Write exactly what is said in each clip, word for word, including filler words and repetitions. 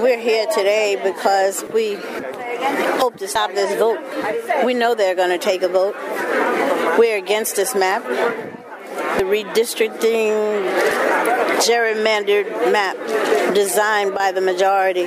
We're here today because we hope to stop this vote. We know they're going to take a vote. We're against this map. The redistricting, gerrymandered map designed by the majority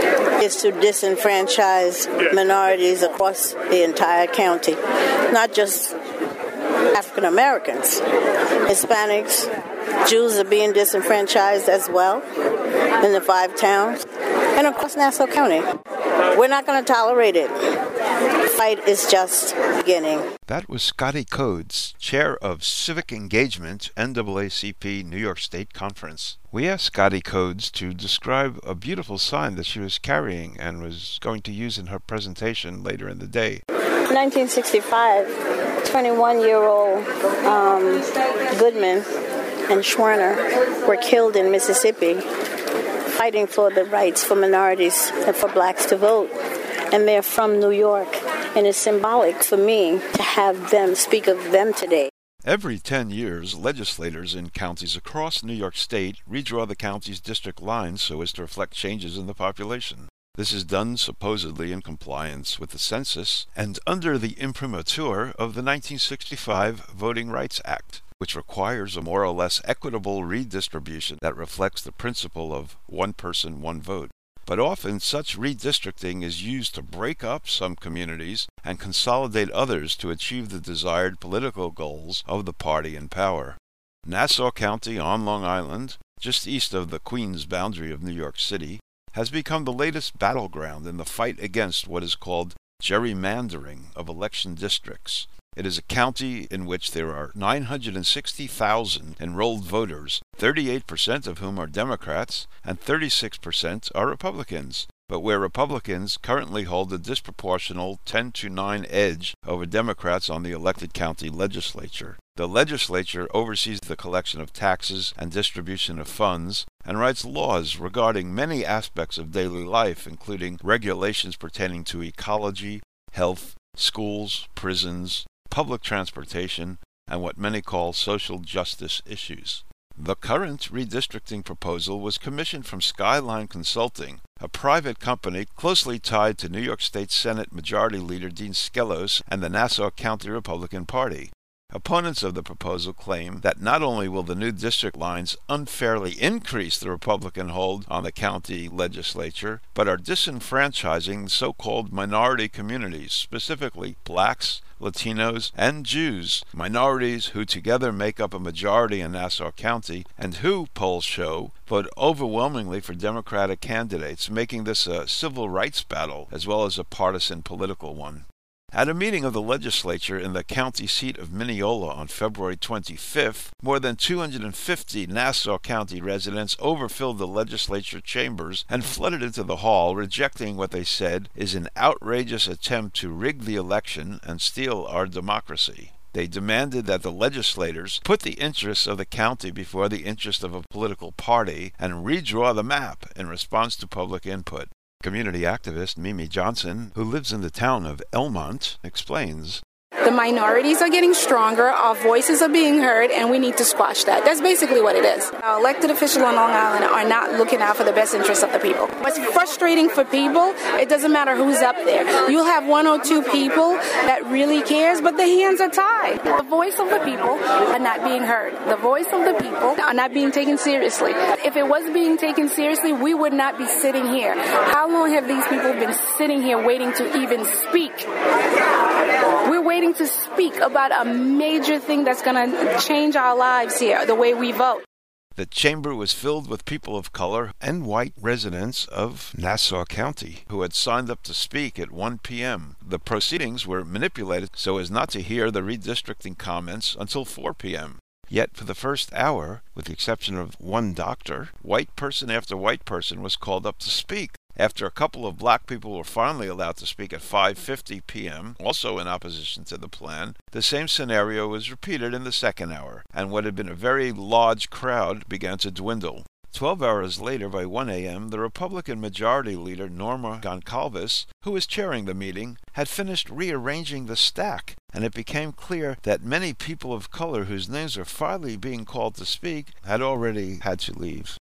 is to disenfranchise minorities across the entire county, not just African Americans. Hispanics, Jews are being disenfranchised as well in the five towns and across Nassau County. We're not going to tolerate it. The fight is just beginning. That was Scotty Codes, Chair of Civic Engagement, N double A C P New York State Conference. We asked Scotty Codes to describe a beautiful sign that she was carrying and was going to use in her presentation later in the day. nineteen sixty-five, twenty-one-year-old um, Goodman and Schwerner were killed in Mississippi fighting for the rights for minorities and for blacks to vote. And they're from New York. And it's symbolic for me to have them speak of them today. Every ten years, legislators in counties across New York State redraw the county's district lines so as to reflect changes in the population. This is done supposedly in compliance with the census and under the imprimatur of the nineteen sixty-five Voting Rights Act, which requires a more or less equitable redistribution that reflects the principle of one person, one vote. But often such redistricting is used to break up some communities and consolidate others to achieve the desired political goals of the party in power. Nassau County on Long Island, just east of the Queens boundary of New York City, has become the latest battleground in the fight against what is called gerrymandering of election districts. It is a county in which there are nine hundred sixty thousand enrolled voters, thirty-eight percent of whom are Democrats and thirty-six percent are Republicans, but where Republicans currently hold a disproportional ten to nine edge over Democrats on the elected county legislature. The legislature oversees the collection of taxes and distribution of funds and writes laws regarding many aspects of daily life, including regulations pertaining to ecology, health, schools, prisons, public transportation, and what many call social justice issues. The current redistricting proposal was commissioned from Skyline Consulting, a private company closely tied to New York State Senate Majority Leader Dean Skelos and the Nassau County Republican Party. Opponents of the proposal claim that not only will the new district lines unfairly increase the Republican hold on the county legislature, but are disenfranchising so-called minority communities, specifically blacks, Latinos, and Jews, minorities who together make up a majority in Nassau County and who, polls show, vote overwhelmingly for Democratic candidates, making this a civil rights battle as well as a partisan political one. At a meeting of the legislature in the county seat of Mineola on February twenty-fifth, more than two hundred fifty Nassau County residents overfilled the legislature chambers and flooded into the hall, rejecting what they said is an outrageous attempt to rig the election and steal our democracy. They demanded that the legislators put the interests of the county before the interest of a political party and redraw the map in response to public input. Community activist Mimi Johnson, who lives in the town of Elmont, explains. The minorities are getting stronger, our voices are being heard, and we need to squash that. That's basically what it is. Our elected officials on Long Island are not looking out for the best interests of the people. What's frustrating for people, it doesn't matter who's up there. You'll have one or two people that really cares, but the hands are tied. The voice of the people are not being heard. The voice of the people are not being taken seriously. If it was being taken seriously, we would not be sitting here. How long have these people been sitting here waiting to even speak? We're waiting to speak about a major thing that's going to change our lives here, the way we vote. The chamber was filled with people of color and white residents of Nassau County who had signed up to speak at one p.m. The proceedings were manipulated so as not to hear the redistricting comments until four p.m. Yet for the first hour, with the exception of one doctor, white person after white person was called up to speak. After a couple of black people were finally allowed to speak at five fifty p.m., also in opposition to the plan, the same scenario was repeated in the second hour, and what had been a very large crowd began to dwindle. Twelve hours later, by one a.m., the Republican Majority Leader Norma Goncalves, who was chairing the meeting, had finished rearranging the stack, and it became clear that many people of color whose names were finally being called to speak had already had to leave.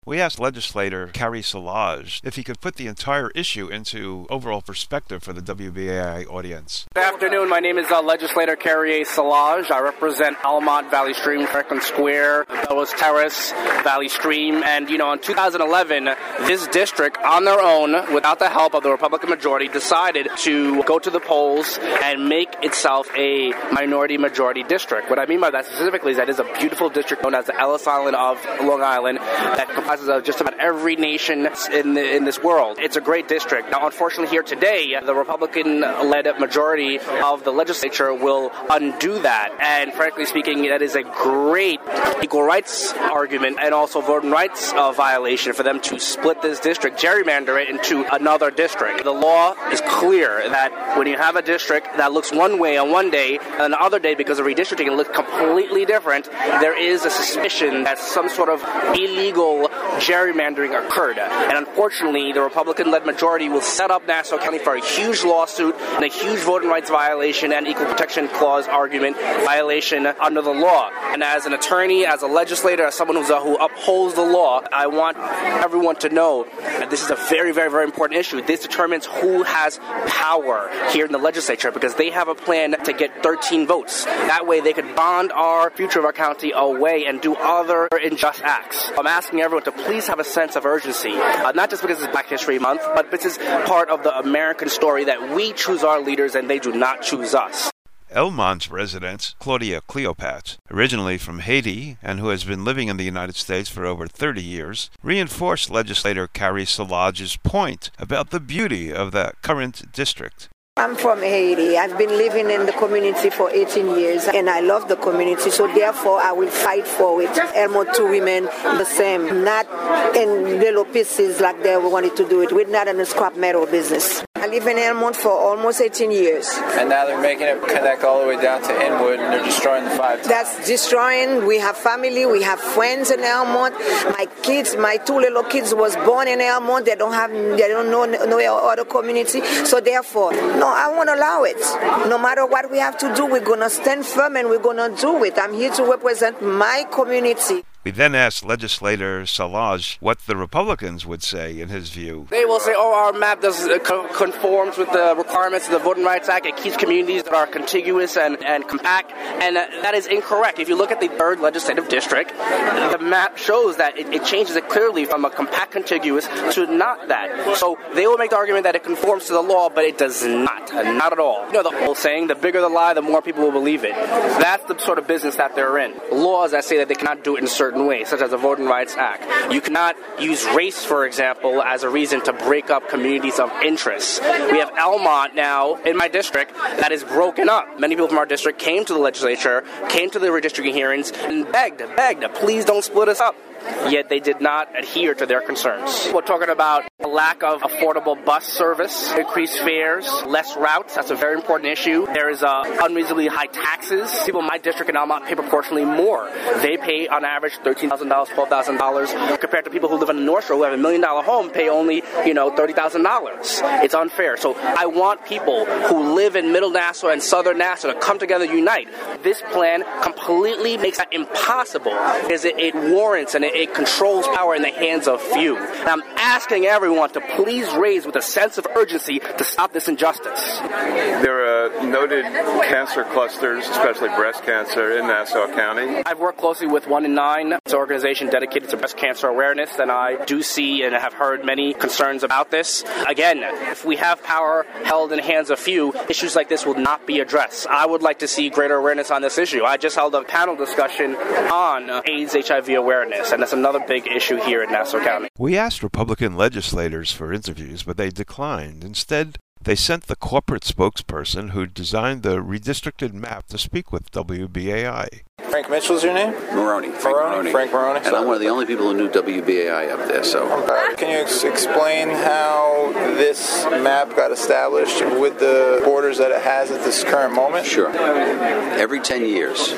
We asked legislator Carrie Szilagyi if he could put the entire issue into overall perspective for the W B A I audience. Good afternoon. My name is uh, legislator Carrie Szilagyi. I represent Almont, Valley Stream, Franklin Square, Bellows Terrace, Valley Stream. And, you know, in two thousand eleven, this district, on their own, without the help of the Republican majority, decided to go to the polls and make itself a minority-majority district. What I mean by that specifically is that it is a beautiful district known as the Ellis Island of Long Island that comprises of just about every nation in the, in this world. It's a great district. Now, unfortunately, here today, the Republican-led majority of the legislature will undo that. And frankly speaking, that is a great equal rights argument and also voting rights uh, violation for them to split this district, gerrymander it into another district. The law is clear that when you have a district that looks one way on one day and the other day because of redistricting it looks completely different, there is a suspicion that some sort of illegal gerrymandering occurred. And unfortunately, the Republican-led majority will set up Nassau County for a huge lawsuit and a huge voting rights violation and equal protection clause argument violation under the law. And as an attorney, as a legislator, as someone who's a, who upholds the law, I want everyone to know that this is a very, very, very important issue. This determines who has power here in the legislature because they have a plan to get thirteen votes. That way they could bond our future of our county away and do other unjust acts. I'm asking everyone to please have a sense of urgency, uh, not just because it's Black History Month, but this is part of the American story that we choose our leaders and they do not choose us. Elmont's resident, Claudia Cleopat, originally from Haiti and who has been living in the United States for over thirty years, reinforced legislator Carrie Szilagyi's point about the beauty of the current district. I'm from Haiti. I've been living in the community for eighteen years and I love the community, so therefore I will fight for it. Elmont to remain the same, not in little pieces like they wanted to do it. We're not in the scrap metal business. I live in Elmont for almost eighteen years. And now they're making it connect all the way down to Inwood and they're destroying the five. That's destroying. We have family, we have friends in Elmont. My kids, my two little kids was born in Elmont. They don't have, they don't know no other community. So therefore, no, I won't allow it. No matter what we have to do, we're going to stand firm and we're going to do it. I'm here to represent my community. We then asked legislator Szilagyi what the Republicans would say in his view. They will say, oh, our map does uh, co- conforms with the requirements of the Voting Rights Act. It keeps communities that are contiguous and, and compact. And uh, that is incorrect. If you look at the third legislative district, the map shows that it, it changes it clearly from a compact contiguous to not that. So they will make the argument that it conforms to the law, but it does not. Uh, not at all. You know the whole saying, the bigger the lie, the more people will believe it. That's the sort of business that they're in. Laws that say that they cannot do it in certain ways, such as the Voting Rights Act. You cannot use race, for example, as a reason to break up communities of interest. We have Elmont now in my district that is broken up. Many people from our district came to the legislature, came to the redistricting hearings, and begged, begged, please don't split us up. Yet they did not adhere to their concerns. We're talking about a lack of affordable bus service, increased fares, less routes. That's a very important issue. There is uh, unreasonably high taxes. People in my district in Elmont pay proportionally more. They pay on average thirteen thousand dollars, twelve thousand dollars, compared to people who live in the North Shore who have a million dollar home pay only, you know, thirty thousand dollars. It's unfair. So I want people who live in Middle Nassau and Southern Nassau to come together, unite. This plan completely makes that impossible because it, it warrants and it It controls power in the hands of few. And I'm asking everyone to please raise with a sense of urgency to stop this injustice. There are noted cancer clusters, especially breast cancer, in Nassau County. I've worked closely with One in Nine. It's an organization dedicated to breast cancer awareness, and I do see and have heard many concerns about this. Again, if we have power held in the hands of few, issues like this will not be addressed. I would like to see greater awareness on this issue. I just held a panel discussion on AIDS H I V awareness, and that's another big issue here in Nassau County. We asked Republican legislators for interviews, but they declined. Instead, they sent the corporate spokesperson who designed the redistricted map to speak with W B A I. Frank Mitchell's your name? Maroney. Frank Maroney. Maroney. Frank Maroney. And I'm one of the only people who knew W B A I up there, so. Okay. Can you ex- explain how this map got established with the borders that it has at this current moment? Sure. Every ten years,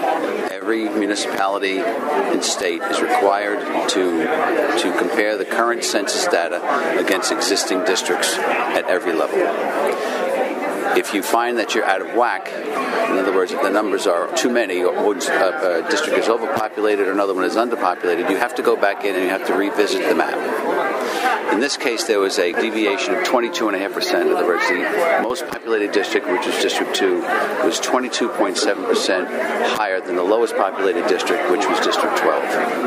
every municipality and state is required to to compare the current census data against existing districts at every level. If you find that you're out of whack, in other words, if the numbers are too many, or one uh, a district is overpopulated or another one is underpopulated, you have to go back in and you have to revisit the map. In this case, there was a deviation of twenty-two point five percent. In other words, the most populated district, which was District two, was twenty-two point seven percent higher than the lowest populated district, which was District twelve.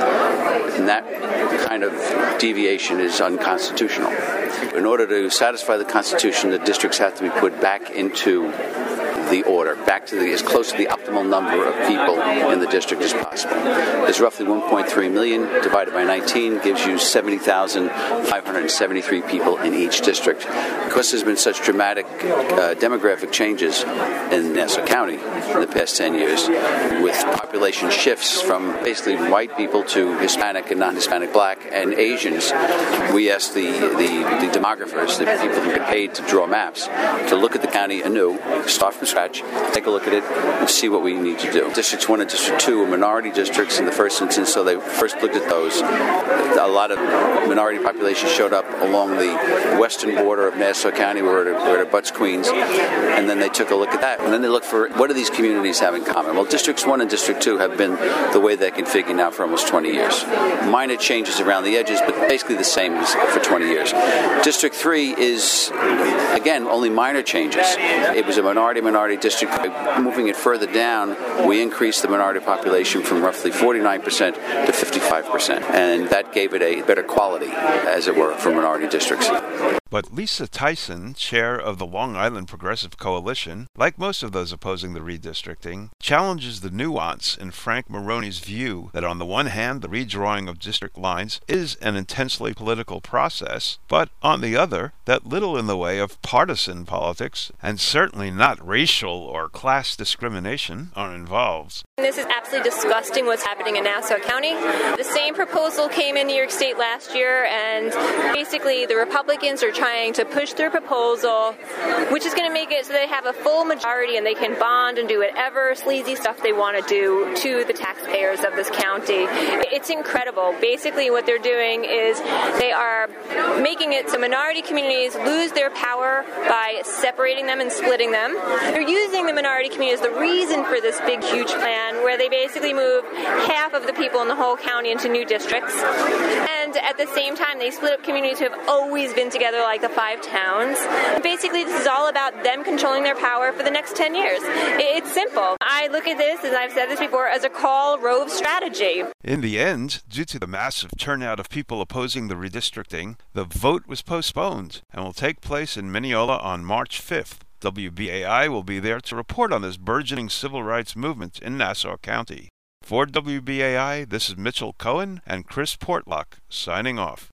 And that kind of deviation is unconstitutional. In order to satisfy the Constitution, the districts have to be put back into the order, back to the, as close to the optimal number of people in the district as possible. There's roughly one point three million divided by nineteen gives you seventy thousand five hundred seventy-three people in each district. Because there's been such dramatic uh, demographic changes in Nassau County in the past ten years, with population shifts from basically white people to Hispanic and non-Hispanic, black, and Asians, we asked the, the, the demographers, the people who get paid to draw maps, to look at the county anew, start from scratch, take a look at it, and see what we need to do. Districts one and District two were minority districts in the first instance, so they first looked at those. A lot of minority population showed up along the western border of Nassau County, where it, where it abuts Queens, and then they took a look at that. And then they looked for, what do these communities have in common? Well, Districts one and District two have been the way they're configured now for almost twenty years. Minor changes around the edges, but basically the same as for twenty years. District three is, again, only minor changes. It was a minority-minority district. By moving it further down, we increased the minority population from roughly forty-nine percent to fifty-five percent, and that gave it a better quality, as it were, for minority districts. But Lisa Tyson, chair of the Long Island Progressive Coalition, like most of those opposing the redistricting, challenges the nuance in Frank Maroney's view that on the one hand the redrawing of district lines is an intensely political process, but on the other that little in the way of partisan politics, and certainly not racial or class discrimination, are involved. This is absolutely disgusting what's happening in Nassau County. The same proposal came in New York State last year, and basically the Republicans are trying to push their proposal, which is going to make it so they have a full majority and they can bond and do whatever sleazy stuff they want to do to the taxpayers of this county. It's incredible. Basically what they're doing is they are making it so minority communities lose their power by separating them and splitting them. They're using the minority community as the reason for this big, huge plan where they basically move half of the people in the whole county into new districts. And at the same time, they split up communities who have always been together, like the five towns. Basically, this is all about them controlling their power for the next ten years. It's simple. I look at this, as I've said this before, as a Karl Rove strategy. In the end, due to the massive turnout of people opposing the redistricting, the vote was postponed and will take place in Mineola on March fifth. W B A I will be there to report on this burgeoning civil rights movement in Nassau County. For W B A I, this is Mitchell Cohen and Chris Portlock signing off.